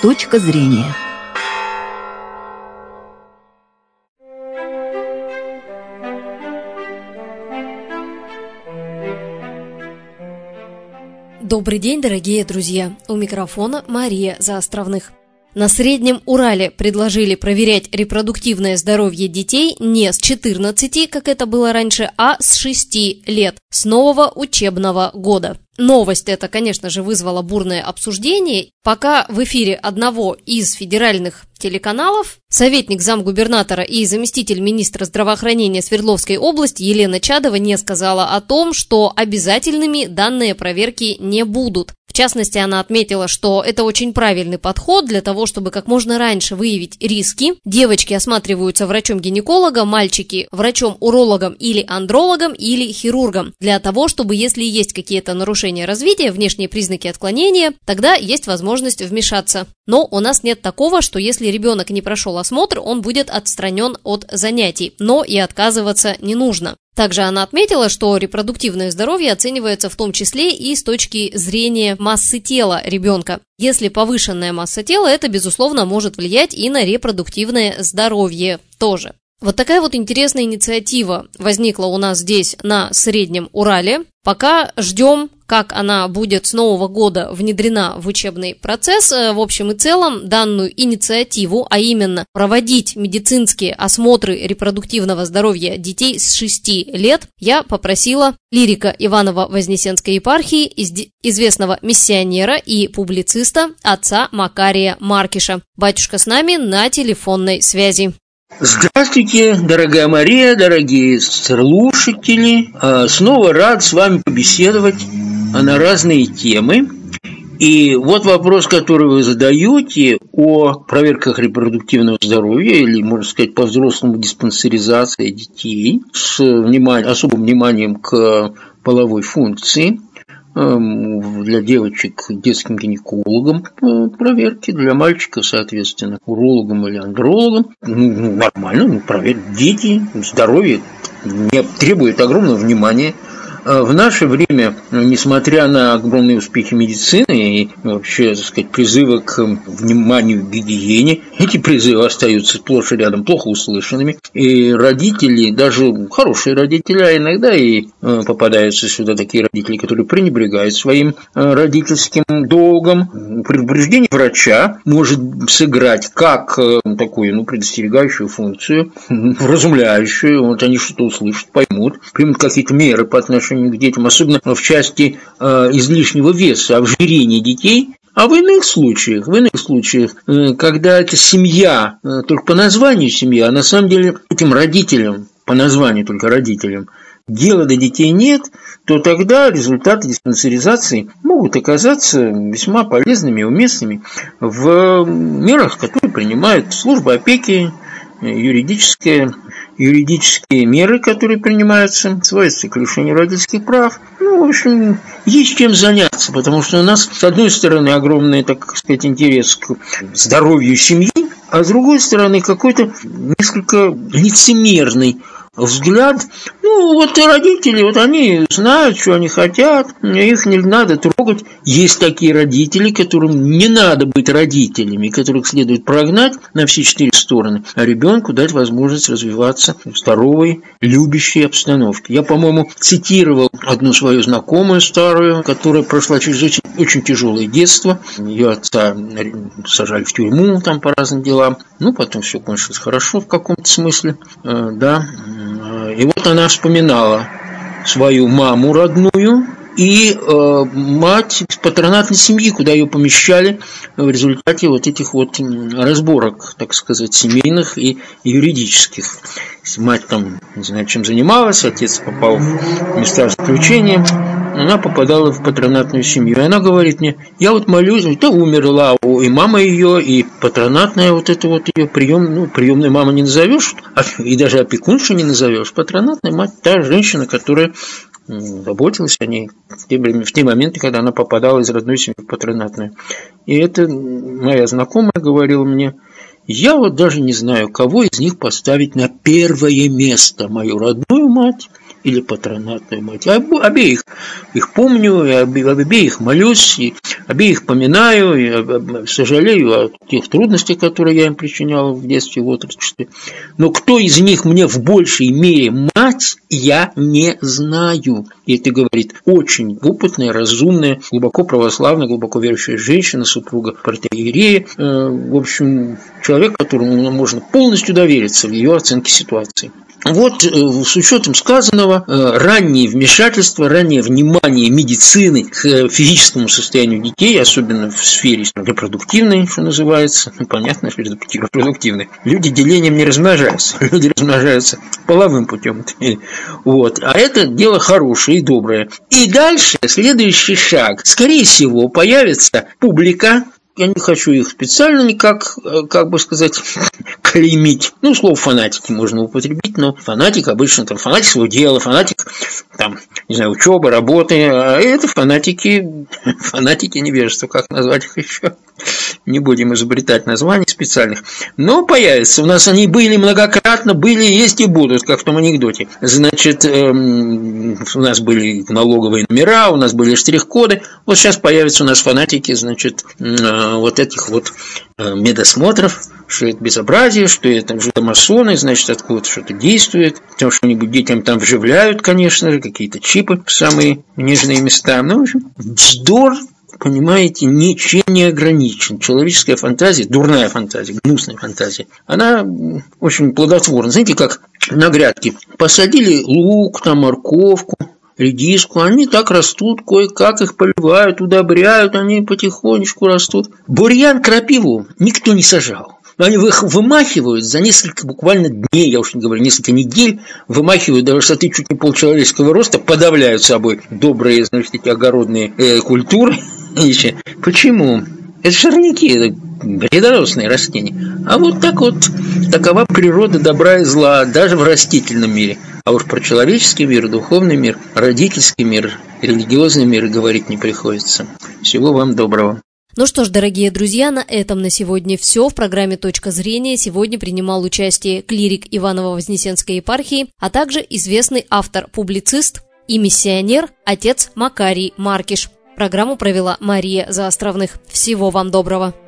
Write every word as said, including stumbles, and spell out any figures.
Точка зрения. Добрый день, дорогие друзья! У микрофона Мария Заостровных. На Среднем Урале предложили проверять репродуктивное здоровье детей не с четырнадцати, как это было раньше, а с шести лет, с нового учебного года. Новость эта, конечно же, вызвала бурное обсуждение. Пока в эфире одного из федеральных телеканалов советник замгубернатора и заместитель министра здравоохранения Свердловской области Елена Чадова не сказала о том, что обязательными данные проверки не будут. В частности, она отметила, что это очень правильный подход для того, чтобы как можно раньше выявить риски. Девочки осматриваются врачом-гинекологом, мальчики – врачом-урологом или андрологом или хирургом, для того, чтобы, если есть какие-то нарушения развития, внешние признаки отклонения, тогда есть возможность вмешаться. Но у нас нет такого, что если ребенок не прошел осмотр, он будет отстранен от занятий, но и отказываться не нужно. Также она отметила, что репродуктивное здоровье оценивается в том числе и с точки зрения массы тела ребенка. Если повышенная масса тела, это, безусловно, может влиять и на репродуктивное здоровье тоже. Вот такая вот интересная инициатива возникла у нас здесь на Среднем Урале. Пока ждем, как она будет с нового года внедрена в учебный процесс. В общем и целом, данную инициативу, а именно проводить медицинские осмотры репродуктивного здоровья детей с шести лет, я попросила лирика Иваново-Вознесенской епархии, известного миссионера и публициста отца Макария Маркиша. Батюшка с нами на телефонной связи. Здравствуйте, дорогая Мария, дорогие слушатели. Снова рад с вами побеседовать на разные темы. И вот вопрос, который вы задаете о проверках репродуктивного здоровья, или, можно сказать, по-взрослому диспансеризации детей с вниманием, особым вниманием к половой функции. Для девочек детским гинекологом проверки, для мальчиков, соответственно, урологом или андрологом. Ну, нормально, ну, проверить. Дети, здоровье не требует огромного внимания. В наше время, несмотря на огромные успехи медицины и вообще, так сказать, призывы к вниманию к гигиене, эти призывы остаются сплошь и рядом плохо услышанными. И родители, даже хорошие родители, а иногда и попадаются сюда такие родители, которые пренебрегают своим родительским долгом. Предупреждение врача может сыграть как такую, ну, предостерегающую функцию, вразумляющую. Вот они что-то услышат, поймут, примут какие-то меры по отношению к детям, особенно в части э, излишнего веса, ожирения детей. А в иных случаях, в иных случаях, э, когда это семья, э, только по названию семья, а на самом деле этим родителям, по названию только родителям, дела до детей нет, то тогда результаты диспансеризации могут оказаться весьма полезными и уместными в мерах, которые принимают служба опеки, юридическая юридические меры, которые принимаются, сводятся к лишению родительских прав. Ну, в общем, есть чем заняться, потому что у нас, с одной стороны, огромный, так сказать, интерес к здоровью семьи, а с другой стороны, какой-то несколько лицемерный взгляд. Ну, вот родители, вот они знают, что они хотят, их не надо трогать. Есть такие родители, которым не надо быть родителями, которых следует прогнать на все четыре стороны, а ребенку дать возможность развиваться в здоровой, любящей обстановке. Я, по-моему, цитировал одну свою знакомую старую, которая прошла через очень, очень тяжелое детство. Ее отца сажали в тюрьму там по разным делам. Ну, потом все кончилось хорошо в каком-то смысле, да. И вот она вспоминала свою маму родную и э, мать патронатной семьи, куда ее помещали в результате вот этих вот разборок, так сказать, семейных и юридических. Мать там, не знаю, чем занималась, отец попал в места заключения, она попадала в патронатную семью. И она говорит мне: я вот молюсь, да умерла и мама ее, и патронатная вот эта вот ее прием, ну, приемной мамы не назовешь, и даже опекуншу не назовешь. Патронатная мать, та женщина, которая заботилась о ней в те, в те моменты, когда она попадала из родной семьи в патронатную. И это моя знакомая говорила мне: я вот даже не знаю, кого из них поставить на первое место, мою родную мать или патронатную мать. Я обеих их помню, я об обеих молюсь, и обеих поминаю, и сожалею о тех трудностях, которые я им причинял в детстве, в отрочестве. Но кто из них мне в большей мере мать, я не знаю. И это говорит очень опытная, разумная, глубоко православная, глубоко верующая женщина, супруга протоиерея. В общем, человек, которому можно полностью довериться в ее оценке ситуации. Вот с учетом сказанного, раннее вмешательство, раннее внимание медицины к физическому состоянию детей, особенно в сфере репродуктивной, что называется, ну, понятно, что репродуктивной. Люди делением не размножаются, люди размножаются половым путем. Вот. А это дело хорошее и доброе. И дальше следующий шаг. Скорее всего, появится публика. Я не хочу их специально никак, как бы сказать, клеймить. Ну, слово фанатики можно употребить, но фанатик обычно там фанатик своего дела, фанатик там, не знаю, учебы, работы, а это фанатики, фанатики невежества, как назвать их еще. Не будем изобретать названий специальных. Но появятся. У нас они были многократно, были, есть и будут, как в том анекдоте. Значит, эм, у нас были налоговые номера, у нас были штрих-коды. Вот сейчас появятся у нас фанатики, значит, э, вот этих вот э, медосмотров, что это безобразие, что это жидомасоны, значит, откуда что-то действует. Потому что-нибудь детям там вживляют, конечно же, какие-то чипы в самые нежные места. Ну, в общем, вздор. Понимаете, ничем не ограничен. Человеческая фантазия, дурная фантазия, гнусная фантазия, она очень плодотворна. Знаете, как на грядке посадили лук, там, морковку, редиску, они так растут, кое-как их поливают, удобряют, они потихонечку растут. Бурьян, крапиву никто не сажал. Они их вымахивают за несколько буквально дней, я уж не говорю, несколько недель, вымахивают до высоты чуть не полчеловеческого роста, подавляют собой добрые, значит, эти огородные э, культуры. Почему? Это сорняки, это вредоносные растения. А вот так вот, такова природа добра и зла, даже в растительном мире. А уж про человеческий мир, духовный мир, родительский мир, религиозный мир говорить не приходится. Всего вам доброго. Ну что ж, дорогие друзья, на этом на сегодня все. В программе «Точка зрения» сегодня принимал участие клирик Иваново-Вознесенской епархии, а также известный автор-публицист и миссионер отец Макарий Маркиш. Программу провела Мария Заостровных. Всего вам доброго.